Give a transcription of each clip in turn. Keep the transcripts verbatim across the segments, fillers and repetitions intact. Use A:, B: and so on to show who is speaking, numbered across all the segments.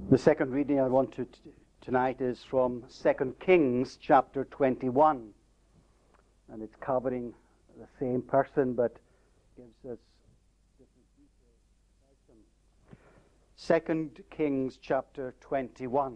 A: The second reading I want to t- tonight is from Second Kings chapter twenty-one, and it's covering the same person but gives us different details about them. Second Kings chapter twenty-one.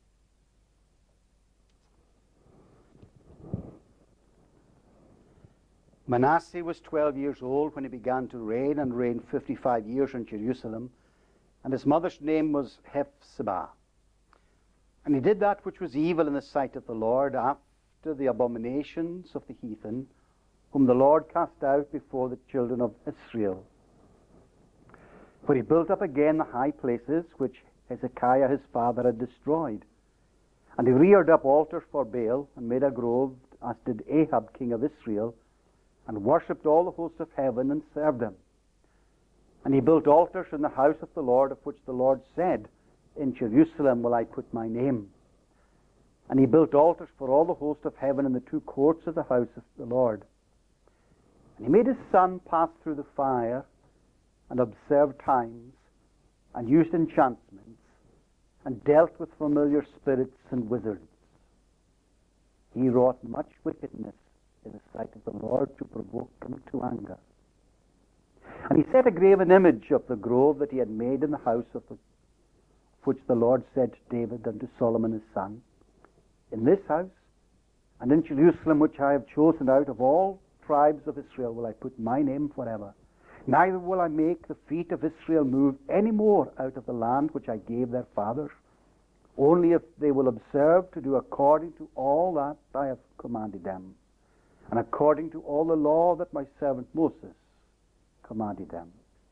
A: Manasseh was twelve years old when he began to reign, and reigned fifty-five years in Jerusalem. And his mother's name was Hephzibah. And he did that which was evil in the sight of the Lord, after the abominations of the heathen, whom the Lord cast out before the children of Israel. For he built up again the high places which Hezekiah his father had destroyed. And he reared up altars for Baal, and made a grove, as did Ahab king of Israel, and worshipped all the hosts of heaven, and served them. And he built altars in the house of the Lord, of which the Lord said, In Jerusalem will I put my name. And he built altars for all the host of heaven in the two courts of the house of the Lord. And he made his son pass through the fire, and observed times, and used enchantments, and dealt with familiar spirits and wizards. He wrought much wickedness in the sight of the Lord, to provoke him to anger. And he set a graven image of the grove that he had made in the house of the, which the Lord said to David and to Solomon his son, In this house, and in Jerusalem, which I have chosen out of all tribes of Israel, will I put my name forever. Neither will I make the feet of Israel move any more out of the land which I gave their fathers, only if they will observe to do according to all that I have commanded them, and according to all the law that my servant Moses commanded them.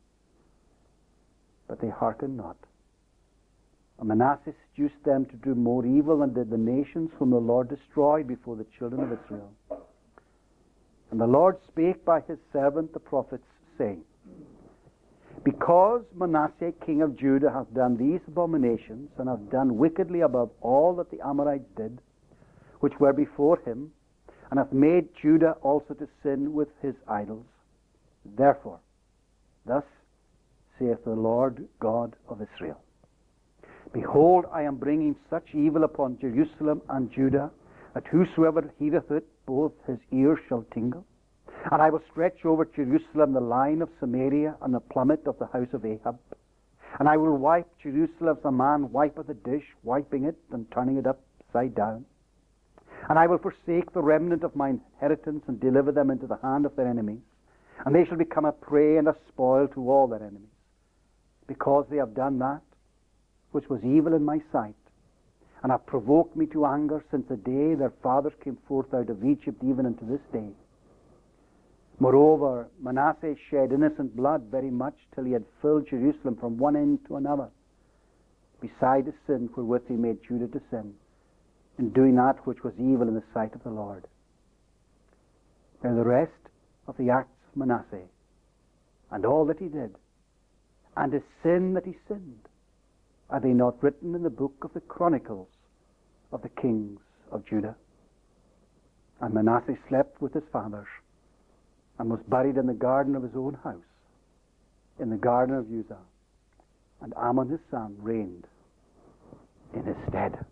A: But they hearkened not. And Manasseh seduced them to do more evil than did the nations whom the Lord destroyed before the children of Israel. And the Lord spake by his servant the prophets, saying, Because Manasseh king of Judah hath done these abominations, and hath done wickedly above all that the Amorites did, which were before him, and hath made Judah also to sin with his idols, therefore, thus saith the Lord God of Israel, Behold, I am bringing such evil upon Jerusalem and Judah, that whosoever heareth it, both his ears shall tingle. And I will stretch over Jerusalem the line of Samaria, and the plummet of the house of Ahab. And I will wipe Jerusalem as a man wipeth a dish, wiping it and turning it upside down. And I will forsake the remnant of mine inheritance, and deliver them into the hand of their enemies. And they shall become a prey and a spoil to all their enemies, because they have done that which was evil in my sight, and have provoked me to anger since the day their fathers came forth out of Egypt, even unto this day. Moreover, Manasseh shed innocent blood very much, till he had filled Jerusalem from one end to another, beside the sin wherewith he made Judah to sin, in doing that which was evil in the sight of the Lord. Now the rest of the acts of Manasseh, and all that he did, and his sin that he sinned, are they not written in the book of the Chronicles of the kings of Judah? And Manasseh slept with his fathers, and was buried in the garden of his own house, in the garden of Uzza. And Amon his son reigned in his stead.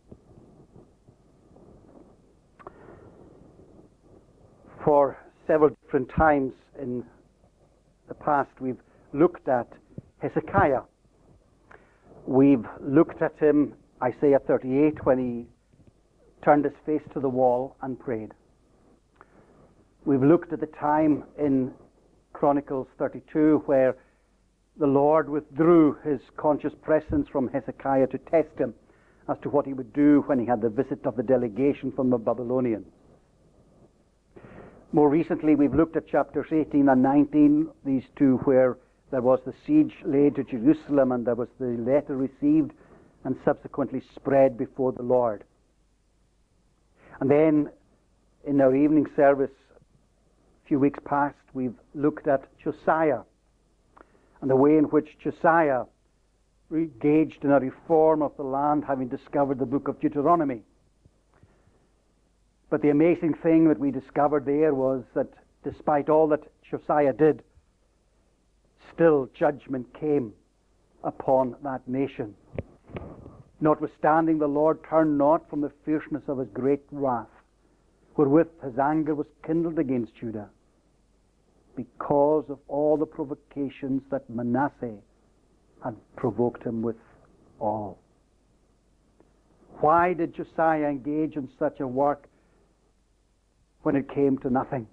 A: For several different times in the past, we've looked at Hezekiah. We've looked at him, Isaiah thirty-eight, when he turned his face to the wall and prayed. We've looked at the time in Chronicles thirty-two where the Lord withdrew his conscious presence from Hezekiah to test him as to what he would do when he had the visit of the delegation from the Babylonians. More recently, we've looked at chapters eighteen and nineteen, these two where there was the siege laid to Jerusalem, and there was the letter received and subsequently spread before the Lord. And then in our evening service a few weeks past, we've looked at Josiah and the way in which Josiah engaged in a reform of the land, having discovered the book of Deuteronomy. But the amazing thing that we discovered there was that despite all that Josiah did, still judgment came upon that nation. Notwithstanding, the Lord turned not from the fierceness of his great wrath, wherewith his anger was kindled against Judah, because of all the provocations that Manasseh had provoked him with all. Why did Josiah engage in such a work when it came to nothing?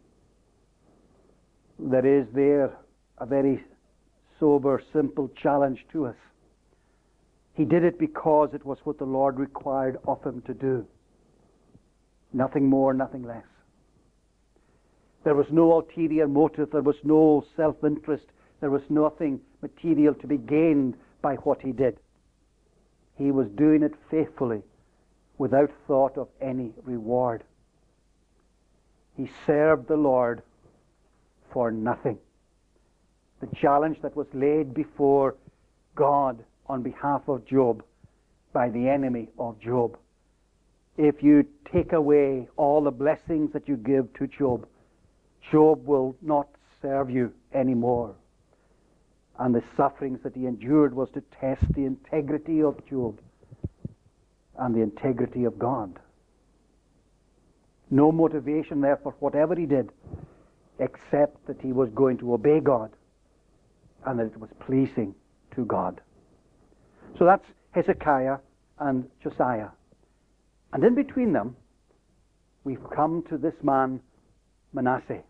A: There is there a very sober, simple challenge to us. He did it because it was what the Lord required of him to do. Nothing more, nothing less. There was no ulterior motive. There was no self-interest. There was nothing material to be gained by what he did. He was doing it faithfully, without thought of any reward. He served the Lord for nothing. The challenge that was laid before God on behalf of Job by the enemy of Job. If you take away all the blessings that you give to Job, Job will not serve you anymore. And the sufferings that he endured was to test the integrity of Job and the integrity of God. No motivation there for whatever he did, except that he was going to obey God and that it was pleasing to God. So that's Hezekiah and Josiah. And in between them, we've come to this man, Manasseh.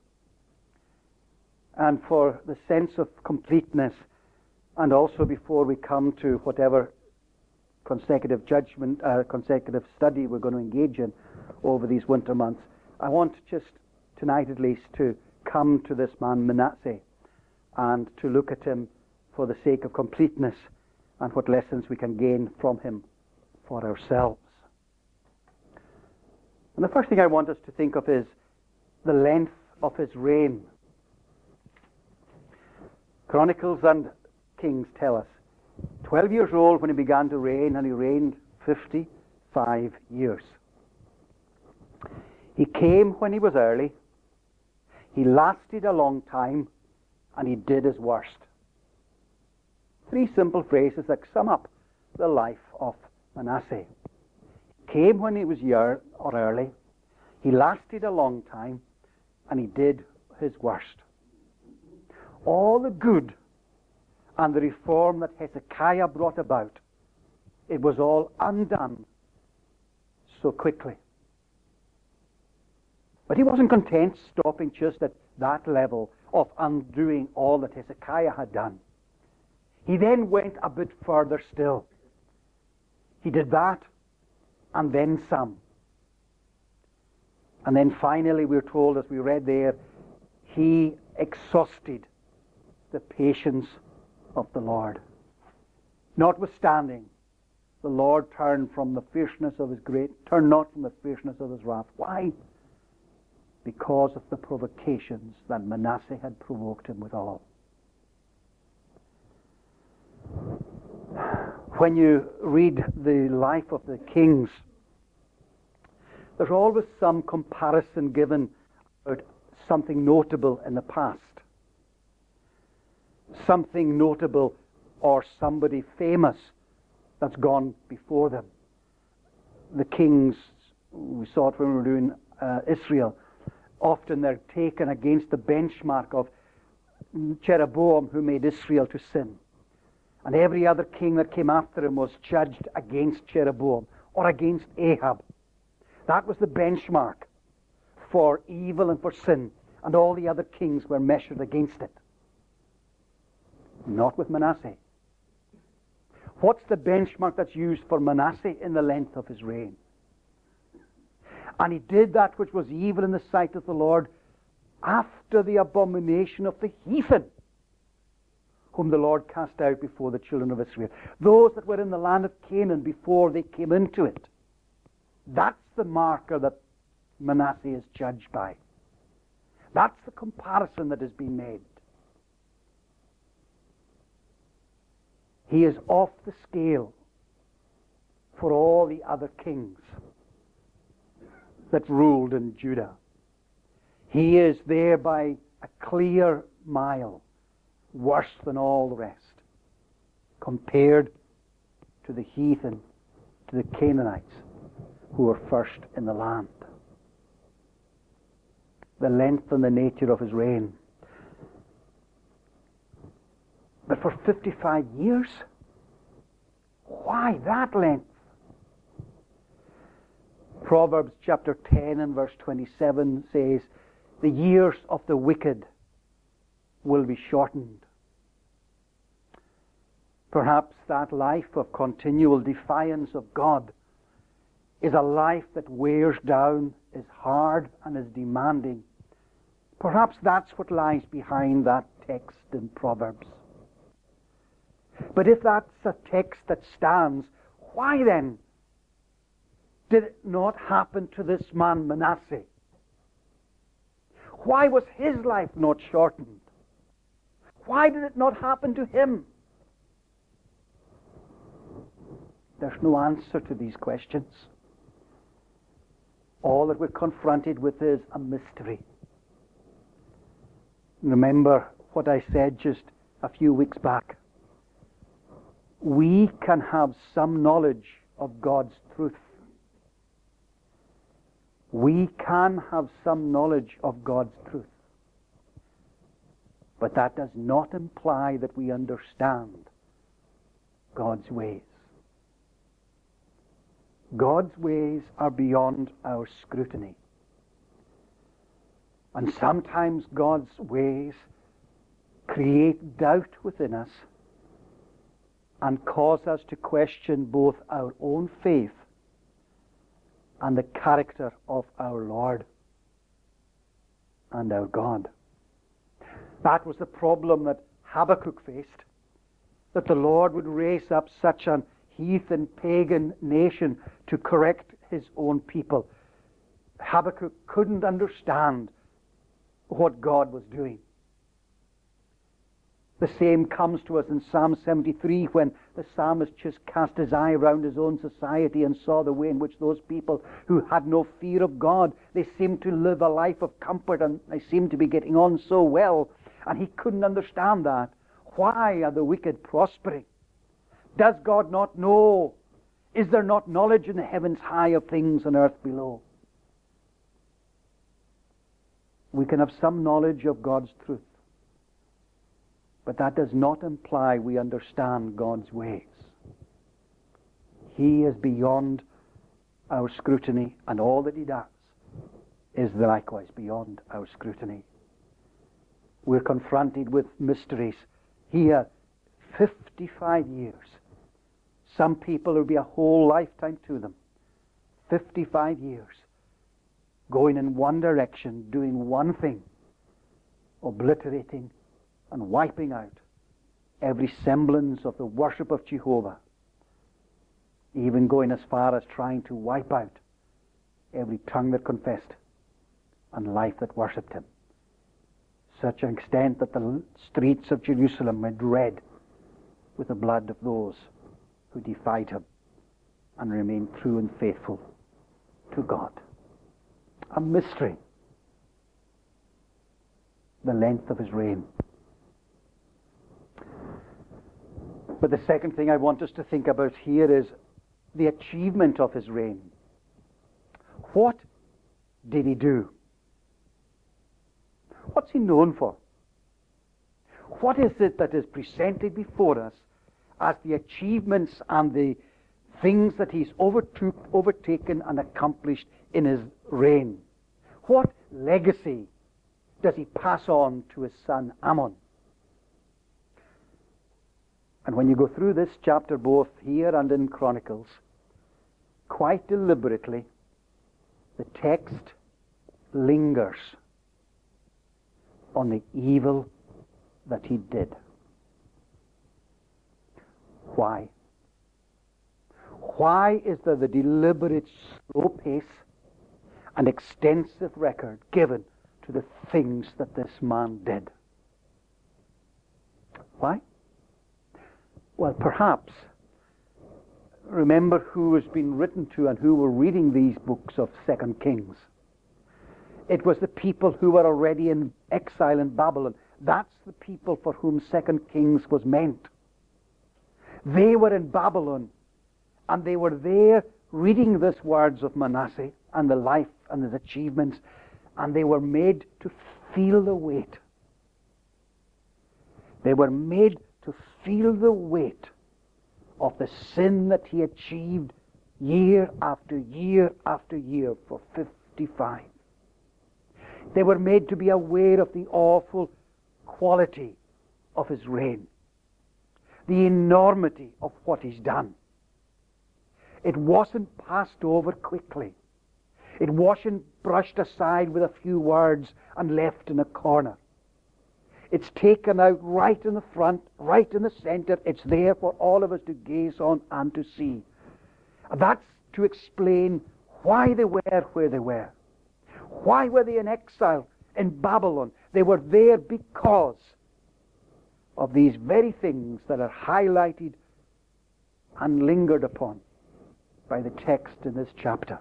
A: And for the sense of completeness, and also before we come to whatever consecutive judgment, uh, consecutive study we're going to engage in over these winter months, I want just tonight at least to come to this man Manasseh and to look at him for the sake of completeness and what lessons we can gain from him for ourselves. And the first thing I want us to think of is the length of his reign. Chronicles and Kings tell us, twelve years old when he began to reign, and he reigned fifty-five years. He came when he was early, he lasted a long time, and he did his worst. Three simple phrases that sum up the life of Manasseh. He came when he was year or early, he lasted a long time, and he did his worst. All the good and the reform that Hezekiah brought about, it was all undone so quickly. But he wasn't content stopping just at that level of undoing all that Hezekiah had done. He then went a bit further still. He did that and then some. And then finally we're told, as we read there, he exhausted the patience of the Lord. Notwithstanding, the Lord turned from the fierceness of his great, turned not from the fierceness of his wrath. Why? Because of the provocations that Manasseh had provoked him withal. When you read the life of the kings, there's always some comparison given about something notable in the past. Something notable or somebody famous that's gone before them. The kings, we saw it when we were doing uh, Israel, often they're taken against the benchmark of Jeroboam, who made Israel to sin. And every other king that came after him was judged against Jeroboam or against Ahab. That was the benchmark for evil and for sin. And all the other kings were measured against it. Not with Manasseh. What's the benchmark that's used for Manasseh? In the length of his reign. And he did that which was evil in the sight of the Lord after the abomination of the heathen, whom the Lord cast out before the children of Israel. Those that were in the land of Canaan before they came into it. That's the marker that Manasseh is judged by. That's the comparison that has been made. He is off the scale for all the other kings that ruled in Judah. He is there by a clear mile worse than all the rest, compared to the heathen to the Canaanites who were first in the land. The length and the nature of his reign. But for fifty-five years? Why that length? Proverbs chapter ten and verse twenty-seven says, the years of the wicked will be shortened. Perhaps that life of continual defiance of God is a life that wears down, is hard, and is demanding. Perhaps that's what lies behind that text in Proverbs. But if that's a text that stands, why then did it not happen to this man Manasseh? Why was his life not shortened? Why did it not happen to him? There's no answer to these questions. All that we're confronted with is a mystery. Remember what I said just a few weeks back. We can have some knowledge of God's truth. We can have some knowledge of God's truth. But that does not imply that we understand God's ways. God's ways are beyond our scrutiny. And sometimes God's ways create doubt within us and cause us to question both our own faith and the character of our Lord and our God. That was the problem that Habakkuk faced, that the Lord would raise up such an heathen pagan nation to correct his own people. Habakkuk couldn't understand what God was doing. The same comes to us in Psalm seventy-three when the psalmist just cast his eye around his own society and saw the way in which those people who had no fear of God, they seemed to live a life of comfort and they seemed to be getting on so well. And he couldn't understand that. Why are the wicked prospering? Does God not know? Is there not knowledge in the heavens high of things on earth below? We can have some knowledge of God's truth. But that does not imply we understand God's ways. He is beyond our scrutiny, and all that he does is likewise beyond our scrutiny. We're confronted with mysteries. Here, fifty-five years. Some people, it will be a whole lifetime to them. fifty-five years. Going in one direction, doing one thing. Obliterating and wiping out every semblance of the worship of Jehovah. Even going as far as trying to wipe out every tongue that confessed and life that worshipped him. Such an extent that the streets of Jerusalem were red with the blood of those who defied him and remained true and faithful to God. A mystery. The length of his reign. But the second thing I want us to think about here is the achievement of his reign. What did he do? What's he known for? What is it that is presented before us as the achievements and the things that he's overtook, overtaken and accomplished in his reign? What legacy does he pass on to his son Ammon? And when you go through this chapter, both here and in Chronicles, quite deliberately, the text lingers on the evil that he did. Why? Why is there the deliberate slow pace and extensive record given to the things that this man did? Why? Well, perhaps, remember who has been written to and who were reading these books of Second Kings. It was the people who were already in exile in Babylon. That's the people for whom Second Kings was meant. They were in Babylon, And they were there reading these words of Manasseh and the life and his achievements, and they were made to feel the weight. They were made to feel the weight of the sin that he achieved year after year after year for fifty-five. They were made to be aware of the awful quality of his reign, the enormity of what he's done. It wasn't passed over quickly. It wasn't brushed aside with a few words and left in a corner. It's taken out right in the front, right in the center. It's there for all of us to gaze on and to see. And that's to explain why they were where they were. Why were they in exile in Babylon? They were there because of these very things that are highlighted and lingered upon by the text in this chapter.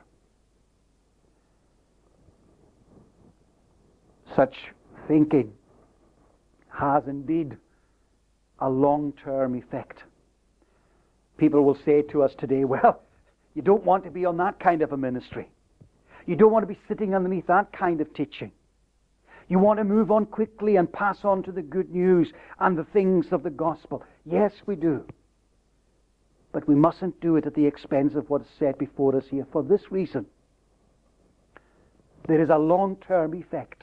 A: Such thinking has indeed a long-term effect. People will say to us today, well, you don't want to be on that kind of a ministry. You don't want to be sitting underneath that kind of teaching. You want to move on quickly and pass on to the good news and the things of the gospel. Yes, we do. But we mustn't do it at the expense of what is set before us here. For this reason, there is a long-term effect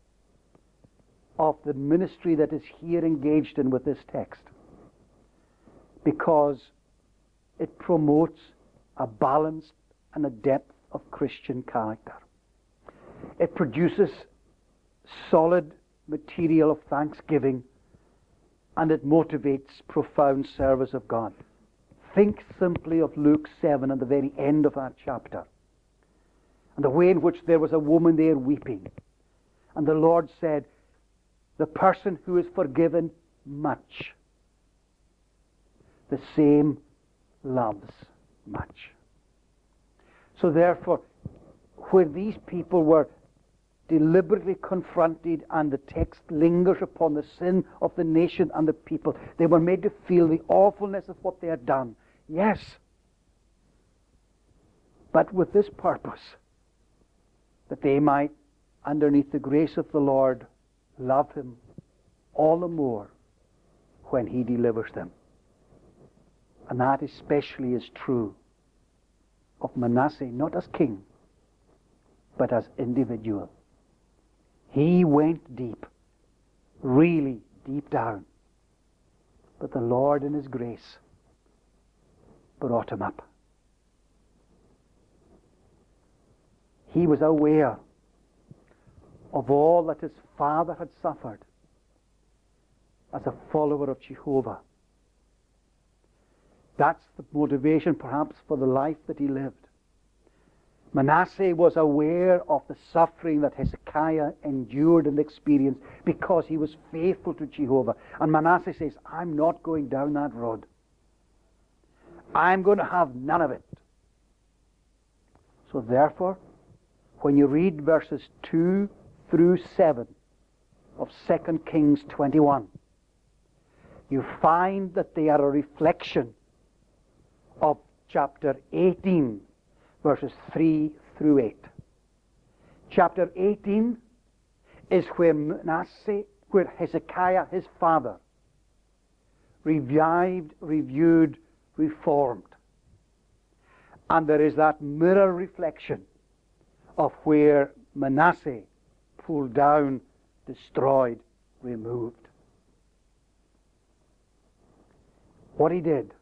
A: of the ministry that is here engaged in with this text, because it promotes a balance and a depth of Christian character. It produces solid material of thanksgiving, and it motivates profound service of God. Think simply of Luke seven and the very end of that chapter, and the way in which there was a woman there weeping, and the Lord said, the person who is forgiven much, the same loves much. So therefore, where these people were deliberately confronted and the text lingers upon the sin of the nation and the people, they were made to feel the awfulness of what they had done. Yes, but with this purpose, that they might, underneath the grace of the Lord, love him all the more when he delivers them. And that especially is true of Manasseh, not as king, but as individual. He went deep, really deep down. But the Lord in his grace brought him up. He was aware of all that his father had suffered as a follower of Jehovah. That's the motivation perhaps for the life that he lived. Manasseh was aware of the suffering that Hezekiah endured and experienced because he was faithful to Jehovah. And Manasseh says, I'm not going down that road. I'm going to have none of it. So therefore, when you read verses two through seven of Second Kings twenty-one, you find that they are a reflection of chapter eighteen, verses three through eight. Chapter eighteen is where Manasseh, where Hezekiah, his father, revived, reviewed, reformed. And there is that mirror reflection of where Manasseh pulled down, destroyed, removed. What he did,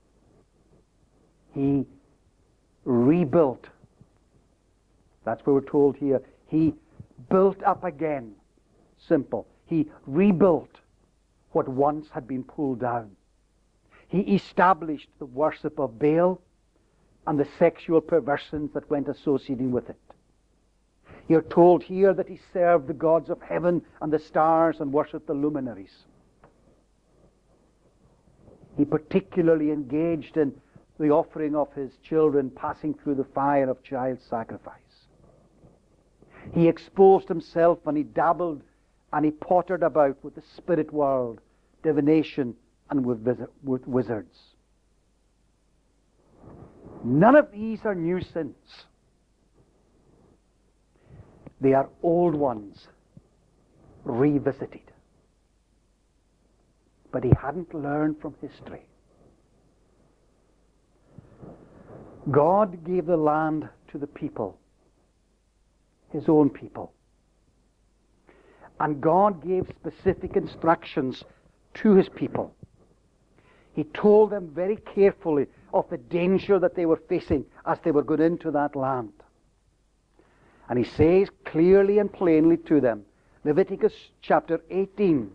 A: he rebuilt. That's what we're told here. He built up again. Simple. He rebuilt what once had been pulled down. He established the worship of Baal and the sexual perversions that went associating with it. You're told here that he served the gods of heaven and the stars and worshipped the luminaries. He particularly engaged in the offering of his children passing through the fire of child sacrifice. He exposed himself and he dabbled and he pottered about with the spirit world, divination, and with, with wizards. None of these are new sins. They are old ones revisited. But he hadn't learned from history. God gave the land to the people, his own people. And God gave specific instructions to his people. He told them very carefully of the danger that they were facing as they were going into that land. And he says clearly and plainly to them, Leviticus chapter eighteen,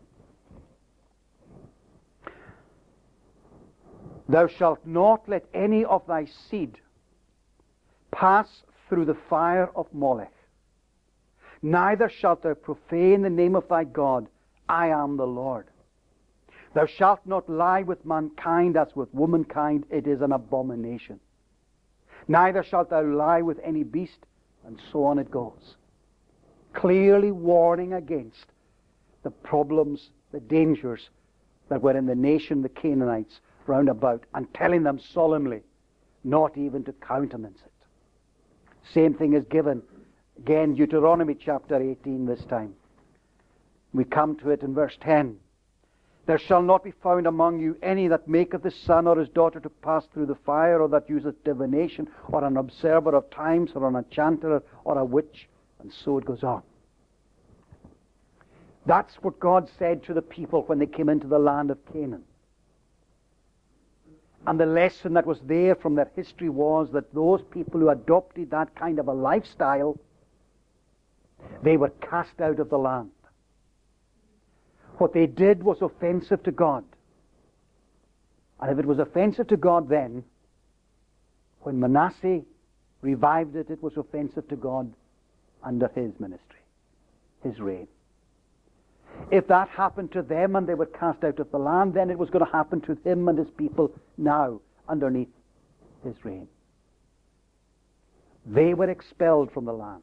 A: "Thou shalt not let any of thy seed pass through the fire of Molech. Neither shalt thou profane the name of thy God. I am the Lord. Thou shalt not lie with mankind as with womankind. It is an abomination. Neither shalt thou lie with any beast," and so on it goes. Clearly warning against the problems, the dangers that were in the nation, the Canaanites, round about, and telling them solemnly not even to countenance it. Same thing is given, again, Deuteronomy chapter eighteen this time. We come to it in verse ten. "There shall not be found among you any that maketh his son or his daughter to pass through the fire, or that useth divination, or an observer of times, or an enchanter, or a witch," and so it goes on. That's what God said to the people when they came into the land of Canaan. And the lesson that was there from their history was that those people who adopted that kind of a lifestyle, they were cast out of the land. What they did was offensive to God. And if it was offensive to God then, when Manasseh revived it, it was offensive to God under his ministry, his reign. If that happened to them and they were cast out of the land, then it was going to happen to him and his people now underneath his reign. They were expelled from the land.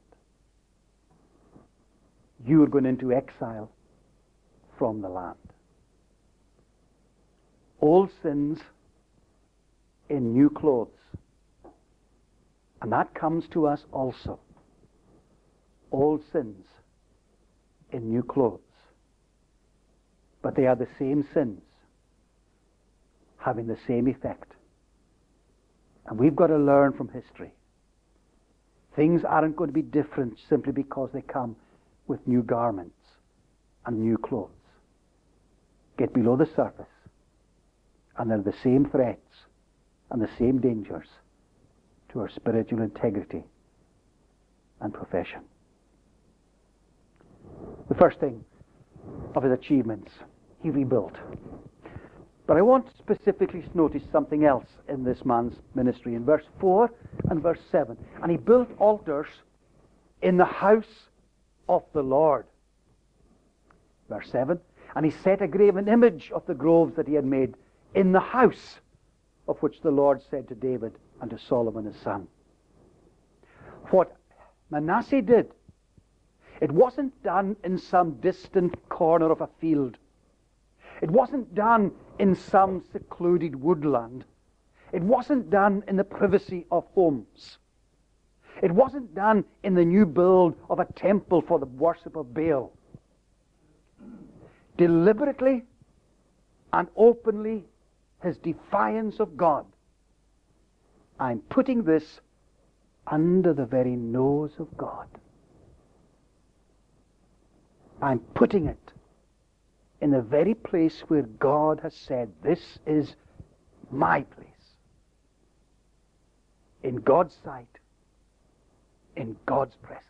A: You were going into exile from the land. Old sins in new clothes. And that comes to us also. Old sins in new clothes. But they are the same sins, having the same effect. And we've got to learn from history. Things aren't going to be different simply because they come with new garments and new clothes. Get below the surface, and they're the same threats and the same dangers to our spiritual integrity and profession. The first thing of his achievements, he rebuilt. But I want to specifically notice something else in this man's ministry in verse four and verse seven. "And he built altars in the house of the Lord." Verse seven, "And he set a graven image of the groves that he had made in the house of which the Lord said to David and to Solomon his son." What Manasseh did, it wasn't done in some distant corner of a field. It wasn't done in some secluded woodland. It wasn't done in the privacy of homes. It wasn't done in the new build of a temple for the worship of Baal. Deliberately and openly, his defiance of God. "I'm putting this under the very nose of God. I'm putting it in the very place where God has said, this is my place. In God's sight, in God's presence."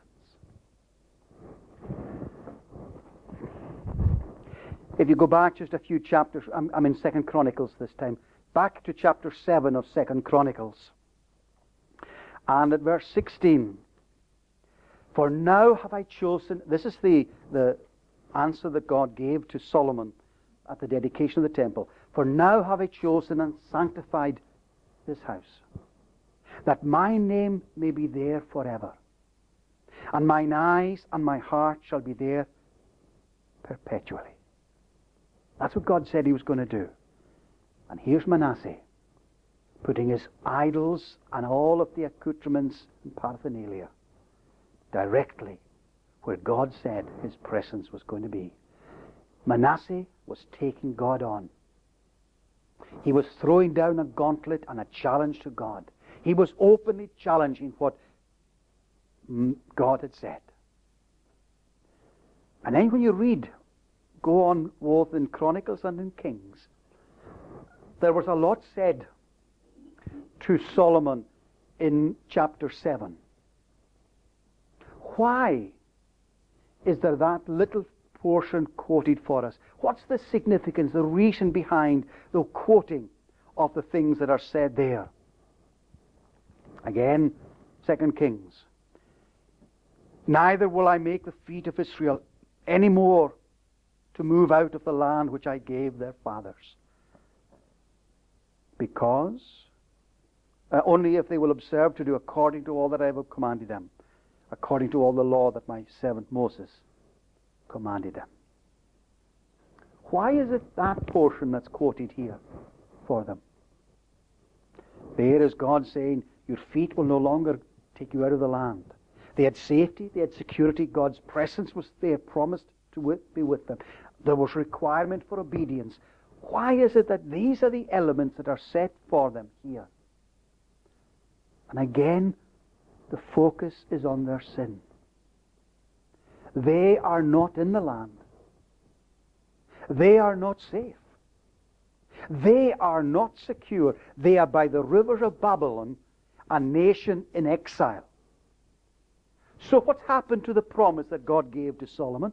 A: If you go back just a few chapters, I'm, I'm in Second Chronicles this time, back to chapter seven of Second Chronicles. And at verse sixteen, "For now have I chosen," this is the, the answer that God gave to Solomon at the dedication of the temple. "For now have I chosen and sanctified this house, that my name may be there forever. And mine eyes and my heart shall be there perpetually." That's what God said he was going to do. And here's Manasseh putting his idols and all of the accoutrements and paraphernalia directly where God said his presence was going to be. Manasseh was taking God on. He was throwing down a gauntlet and a challenge to God. He was openly challenging what God had said. And then when you read, go on both in Chronicles and in Kings, there was a lot said to Solomon in chapter seven. Why is there that little portion quoted for us? What's the significance, the reason behind the quoting of the things that are said there? Again, Second Kings. Neither will I make the feet of Israel any more to move out of the land which I gave their fathers. Because uh, only if they will observe to do according to all that I have commanded them, according to all the law that my servant Moses commanded them. Why is it that portion that's quoted here for them? There is God saying, your feet will no longer take you out of the land. They had safety, they had security, God's presence was there, promised to be with them. There was requirement for obedience. Why is it that these are the elements that are set for them here? And again, the focus is on their sin. They are not in the land. They are not safe. They are not secure. They are by the rivers of Babylon, a nation in exile. So what's happened to the promise that God gave to Solomon?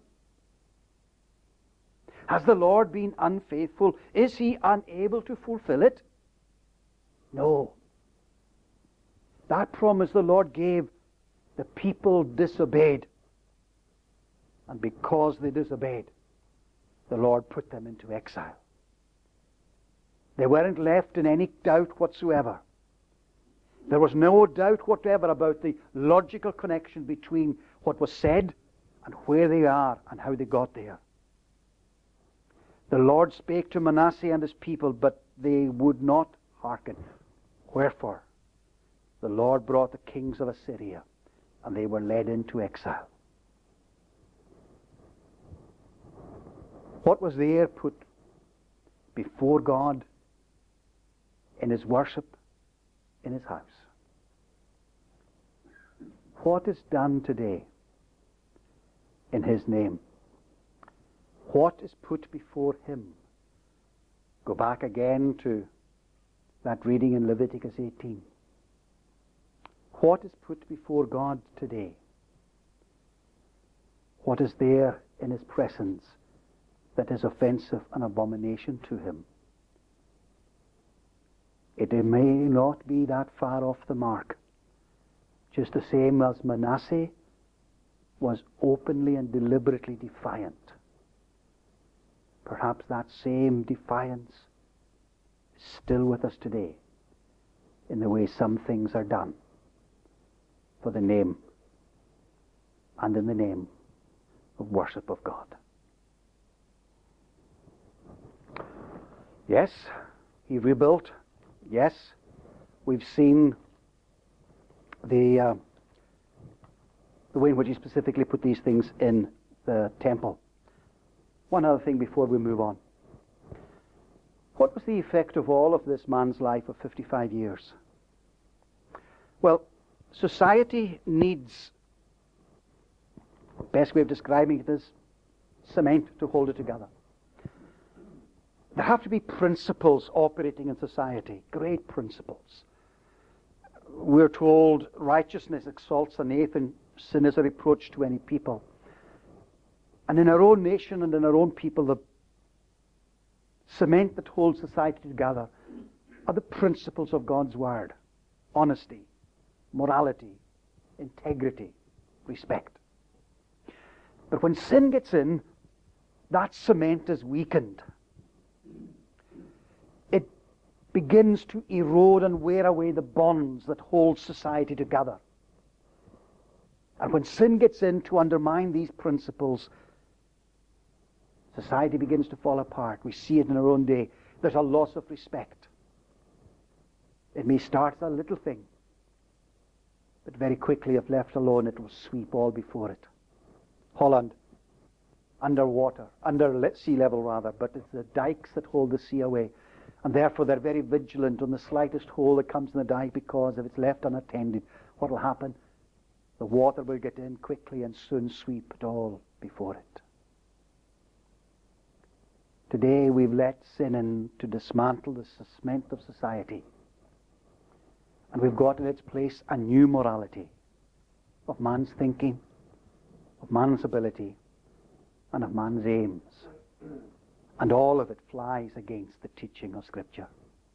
A: Has the Lord been unfaithful? Is he unable to fulfill it? No. That promise the Lord gave, the people disobeyed. And because they disobeyed, the Lord put them into exile. They weren't left in any doubt whatsoever. There was no doubt whatever about the logical connection between what was said and where they are and how they got there. The Lord spake to Manasseh and his people, but they would not hearken. Wherefore, the Lord brought the kings of Assyria, and they were led into exile. What was there put before God in his worship in his house? What is done today in his name? What is put before him? Go back again to that reading in Leviticus eighteen. What is put before God today? What is there in his presence that is offensive and abomination to him? It may not be that far off the mark. Just the same as Manasseh was openly and deliberately defiant. Perhaps that same defiance is still with us today in the way some things are done for the name and in the name of worship of God. Yes, he rebuilt. Yes, we've seen the uh, the way in which he specifically put these things in the temple. One other thing before we move on. What was the effect of all of this man's life of fifty-five years? Well, society needs, the best way of describing it is cement to hold it together. There have to be principles operating in society, great principles. We're told righteousness exalts a nation, sin is a reproach to any people. And in our own nation and in our own people, the cement that holds society together are the principles of God's Word. Honesty, morality, integrity, respect. But when sin gets in, that cement is weakened. It begins to erode and wear away the bonds that hold society together. And when sin gets in to undermine these principles, society begins to fall apart. We see it in our own day. There's a loss of respect. It may start as a little thing, but very quickly, if left alone, it will sweep all before it. Holland, underwater, under le- sea level rather, but it's the dikes that hold the sea away. And therefore they're very vigilant on the slightest hole that comes in the dike, because if it's left unattended, what will happen? The water will get in quickly and soon sweep it all before it. Today we've let sin in to dismantle the cement of society. And we've got in its place a new morality of man's thinking, of man's ability, and of man's aims. And all of it flies against the teaching of Scripture.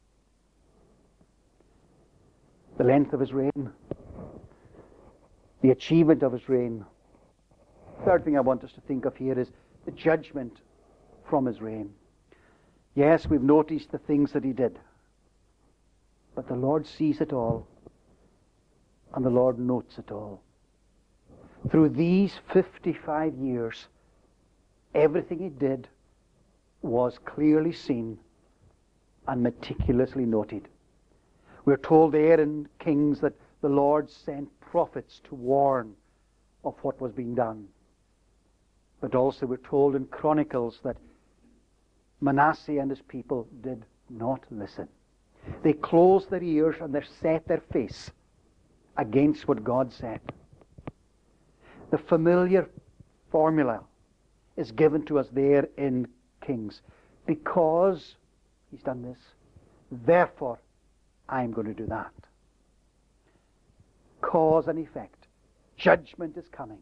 A: The length of his reign, the achievement of his reign. Third thing I want us to think of here is the judgment from his reign. Yes, we've noticed the things that he did, but the Lord sees it all, and the Lord notes it all. Through these fifty-five years, everything he did was clearly seen and meticulously noted. We're told there in Kings that the Lord sent prophets to warn of what was being done. But also we're told in Chronicles that Manasseh and his people did not listen. They closed their ears and they set their face against what God said. The familiar formula is given to us there in Kings. Because he's done this, therefore I'm going to do that. Cause and effect. Judgment is coming.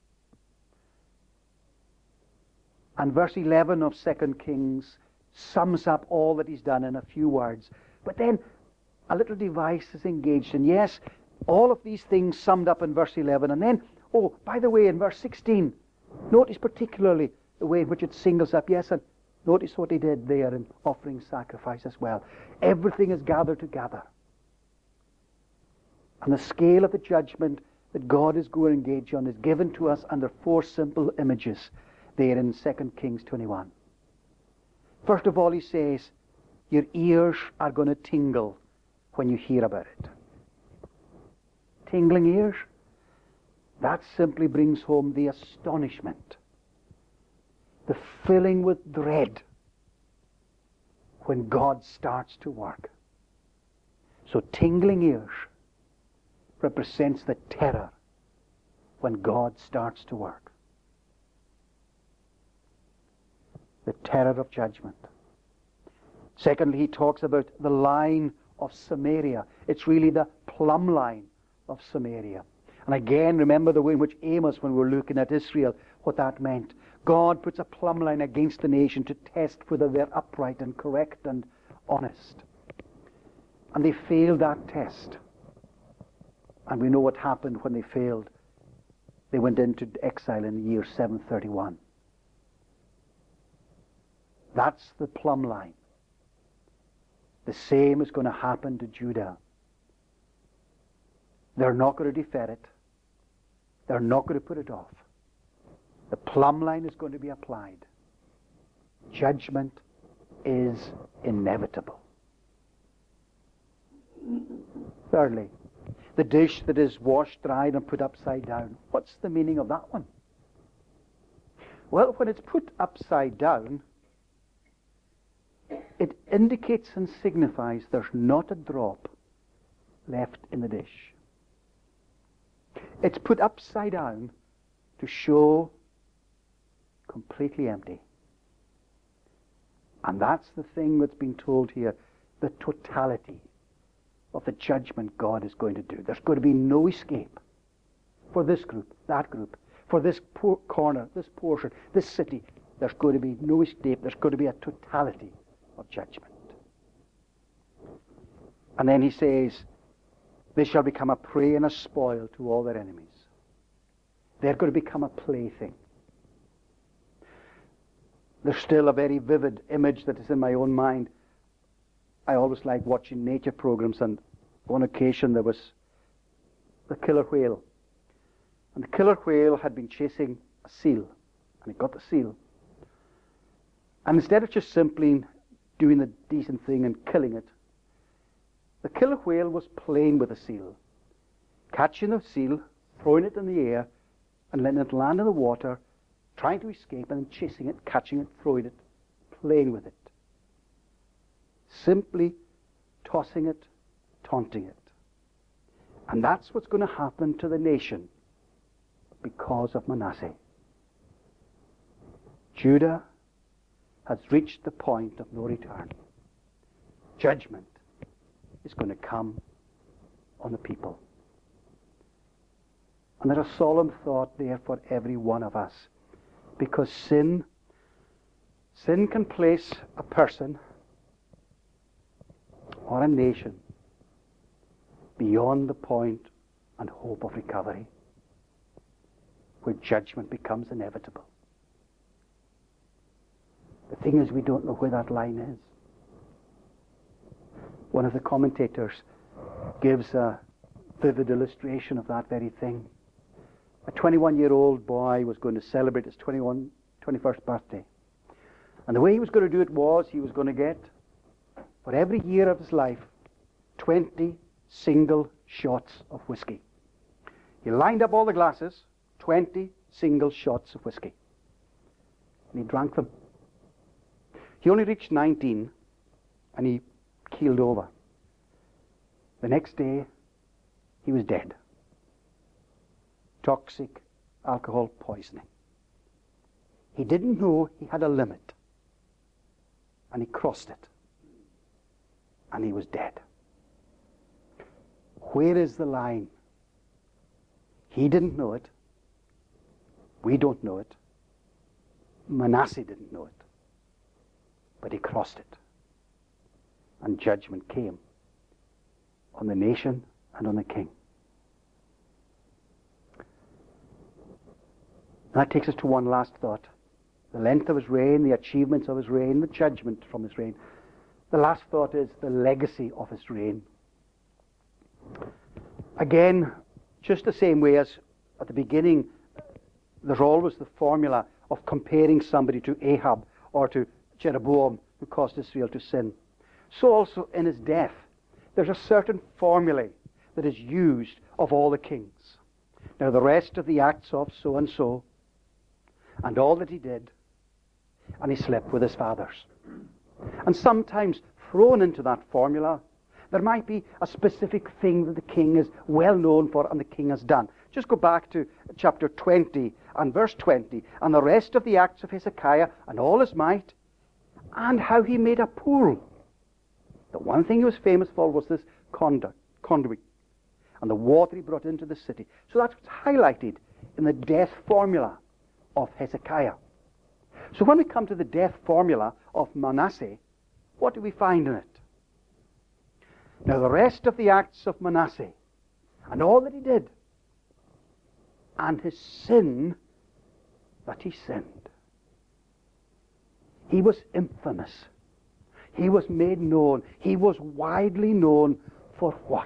A: And verse eleven of Second Kings sums up all that he's done in a few words. But then a little device is engaged in. Yes, all of these things summed up in verse eleven. And then, oh, by the way, in verse sixteen, notice particularly the way in which it singles up. Yes, and notice what he did there in offering sacrifice as well. Everything is gathered together. And the scale of the judgment that God is going to engage on is given to us under four simple images there in Second Kings twenty-one. First of all, he says, your ears are going to tingle when you hear about it. Tingling ears? That simply brings home the astonishment, the filling with dread when God starts to work. So tingling ears represents the terror when God starts to work. The terror of judgment. Secondly, he talks about the line of Samaria. It's really the plumb line of Samaria. And again, remember the way in which Amos, when we were looking at Israel, what that meant. God puts a plumb line against the nation to test whether they're upright and correct and honest. And they failed that test. And we know what happened when they failed. They went into exile in the year seven thirty-one. That's the plumb line. The same is going to happen to Judah. They're not going to defer it. They're not going to put it off. The plumb line is going to be applied. Judgment is inevitable. Thirdly, the dish that is washed, dried, and put upside down. What's the meaning of that one? Well, when it's put upside down, it indicates and signifies there's not a drop left in the dish. It's put upside down to show completely empty. And that's the thing that's been told here, the totality of the judgment God is going to do. There's going to be no escape for this group, that group, for this poor corner, this portion, this city. There's going to be no escape. There's going to be a totality of judgment. And then he says, they shall become a prey and a spoil to all their enemies. They're going to become a plaything. There's still a very vivid image that is in my own mind. I always like watching nature programs, and on occasion there was the killer whale. And the killer whale had been chasing a seal, and it got the seal. And instead of just simply doing the decent thing and killing it, The killer whale was playing with the seal, catching the seal, throwing it in the air, and letting it land in the water, trying to escape, and then chasing it, catching it, throwing it, playing with it. Simply tossing it, taunting it. And that's what's going to happen to the nation because of Manasseh. Judah has reached the point of no return. Judgment is going to come on the people. And there's a solemn thought there for every one of us. Because sin, sin can place a person or a nation beyond the point and hope of recovery, where judgment becomes inevitable. The thing is, we don't know where that line is. One of the commentators gives a vivid illustration of that very thing. A twenty-one-year-old boy was going to celebrate his twenty-one, twenty-first birthday. And the way he was going to do it was he was going to get, for every year of his life, twenty single shots of whiskey. He lined up all the glasses, twenty single shots of whiskey. And he drank them. He only reached nineteen, and he keeled over. The next day, he was dead. Toxic alcohol poisoning. He didn't know he had a limit, and he crossed it, and he was dead. Where is the line? He didn't know it. We don't know it. Manasseh didn't know it. But he crossed it. And judgment came on the nation and on the king. That takes us to one last thought. The length of his reign, the achievements of his reign, the judgment from his reign. The last thought is the legacy of his reign. Again, just the same way as at the beginning, there's always the formula of comparing somebody to Ahab or to Jeroboam, who caused Israel to sin. So also in his death, there's a certain formula that is used of all the kings. Now the rest of the acts of so-and-so, and all that he did, and he slept with his fathers. And sometimes thrown into that formula, there might be a specific thing that the king is well known for and the king has done. Just go back to chapter twenty and verse twenty, and the rest of the acts of Hezekiah and all his might, and how he made a pool. The one thing he was famous for was this conduct, conduit, and the water he brought into the city. So that's what's highlighted in the death formula of Hezekiah. So when we come to the death formula of Manasseh, what do we find in it? Now the rest of the acts of Manasseh, and all that he did, and his sin that he sinned. He was infamous. He was made known. He was widely known for what?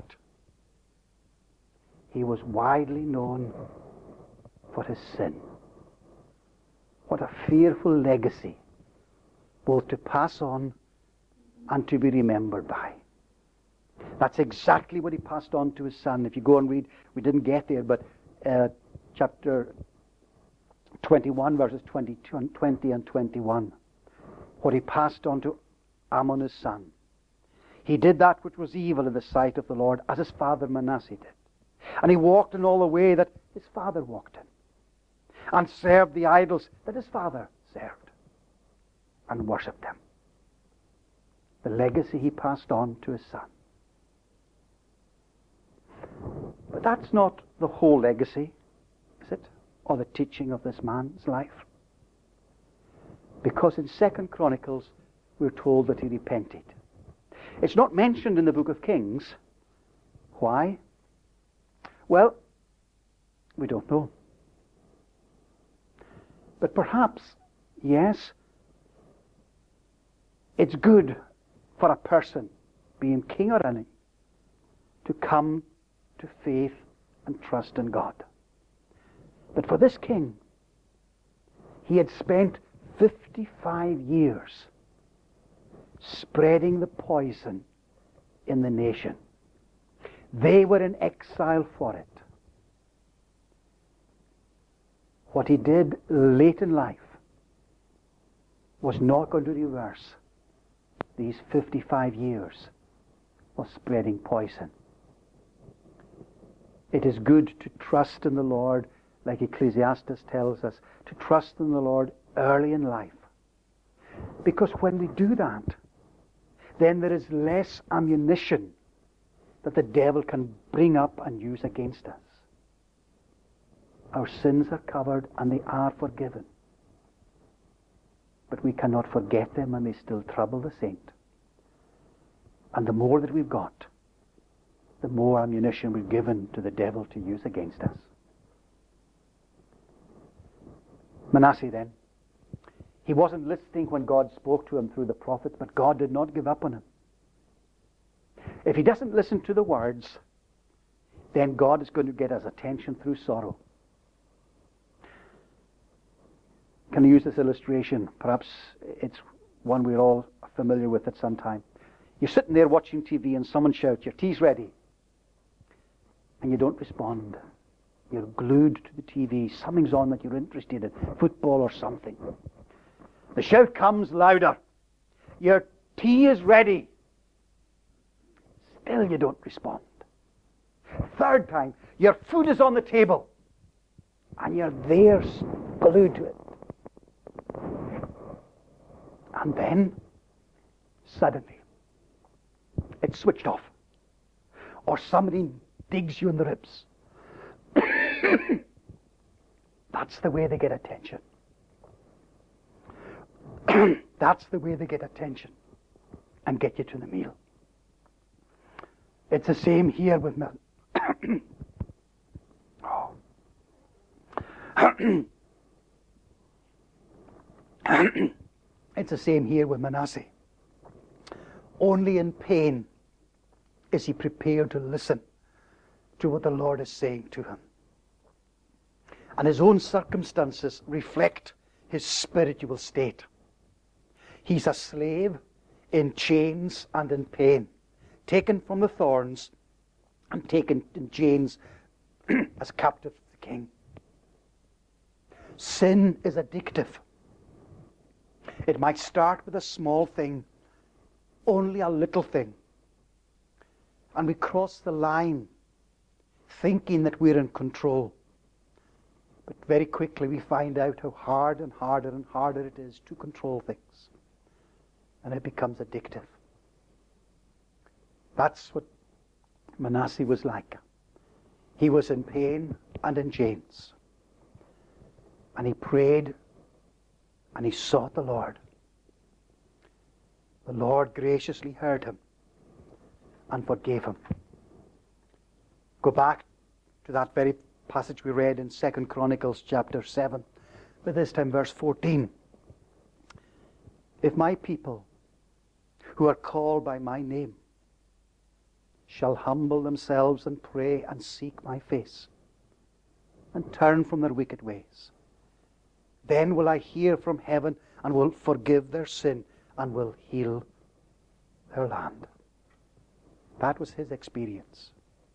A: He was widely known for his sin. What a fearful legacy, both to pass on and to be remembered by. That's exactly what he passed on to his son. If you go and read, we didn't get there, but uh, chapter twenty-one, verses twenty, twenty and twenty-one. What he passed on to Ammon his son. He did that which was evil in the sight of the Lord, as his father Manasseh did. And he walked in all the way that his father walked in, and served the idols that his father served, and worshipped them. The legacy he passed on to his son. But that's not the whole legacy, is it? Or the teaching of this man's life. Because in Second Chronicles, we're told that he repented. It's not mentioned in the book of Kings. Why? Well, we don't know. But perhaps, yes, it's good for a person, being king or any, to come to faith and trust in God. But for this king, he had spent fifty-five years spreading the poison in the nation. They were in exile for it. What he did late in life was not going to reverse these fifty-five years of spreading poison. It is good to trust in the Lord, like Ecclesiastes tells us, to trust in the Lord early in life. Because when we do that, then there is less ammunition that the devil can bring up and use against us. Our sins are covered and they are forgiven. But we cannot forget them and they still trouble the saint. And the more that we've got, the more ammunition we're given to the devil to use against us. Manasseh then, he wasn't listening when God spoke to him through the prophets, but God did not give up on him. If he doesn't listen to the words, then God is going to get his attention through sorrow. Can I use this illustration? Perhaps it's one we're all familiar with at some time. You're sitting there watching T V and someone shouts, "Your tea's ready." And you don't respond. You're glued to the T V. Something's on that you're interested in, football or something. The shout comes louder. "Your tea is ready." Still you don't respond. Third time, your food is on the table. And you're there glued to it. And then, suddenly, it's switched off. Or somebody digs you in the ribs. That's the way they get attention. That's the way they get attention and get you to the meal. It's the same here with milk. Oh. It's the same here with Manasseh. Only in pain is he prepared to listen to what the Lord is saying to him. And his own circumstances reflect his spiritual state. He's a slave in chains and in pain, taken from the thorns and taken in chains as captive to the king. Sin is addictive. It might start with a small thing, only a little thing. And we cross the line thinking that we're in control. But very quickly we find out how hard and harder and harder it is to control things. And it becomes addictive. That's what Manasseh was like. He was in pain and in chains. And he prayed and he sought the Lord. The Lord graciously heard him and forgave him. Go back to that very passage we read in Second Chronicles chapter seven, but this time verse fourteen. If my people who are called by my name shall humble themselves and pray and seek my face and turn from their wicked ways, then will I hear from heaven and will forgive their sin and will heal their land. That was his experience.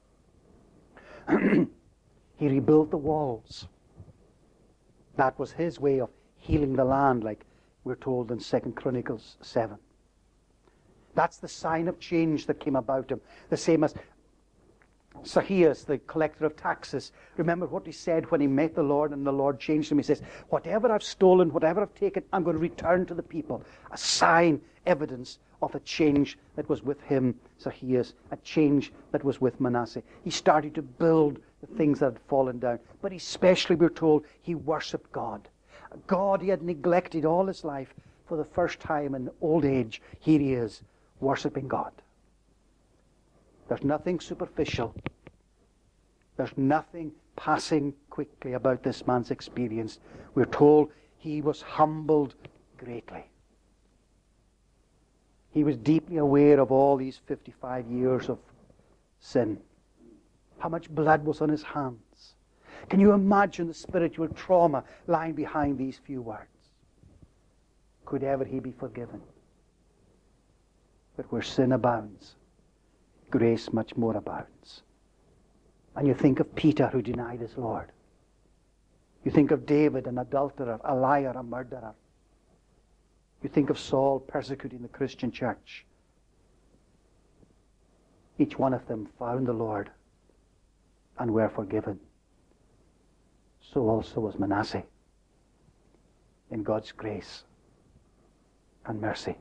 A: He rebuilt the walls. That was his way of healing the land, like we're told in Second Chronicles seven. That's the sign of change that came about him. The same as Zacchaeus, the collector of taxes. Remember what he said when he met the Lord and the Lord changed him. He says, whatever I've stolen, whatever I've taken, I'm going to return to the people. A sign, evidence of a change that was with him, Zacchaeus, a change that was with Manasseh. He started to build the things that had fallen down. But especially, we're told, he worshipped God. God he had neglected all his life. For the first time in old age, here he is, worshipping God. There's nothing superficial. There's nothing passing quickly about this man's experience. We're told he was humbled greatly. He was deeply aware of all these fifty-five years of sin. How much blood was on his hands. Can you imagine the spiritual trauma lying behind these few words? Could ever he be forgiven? But where sin abounds, grace much more abounds. And you think of Peter, who denied his Lord. You think of David, an adulterer, a liar, a murderer. You think of Saul persecuting the Christian church. Each one of them found the Lord and were forgiven. So also was Manasseh, in God's grace and mercy.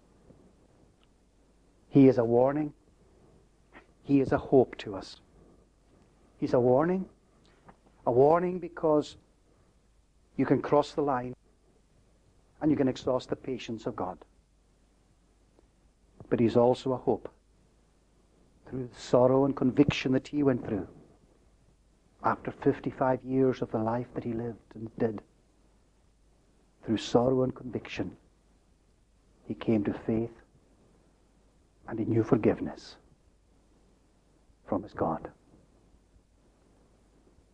A: He is a warning. He is a hope to us. He's a warning. A warning because you can cross the line and you can exhaust the patience of God. But he's also a hope through the sorrow and conviction that he went through after fifty-five years of the life that he lived and did. Through sorrow and conviction, he came to faith and he knew forgiveness from his God.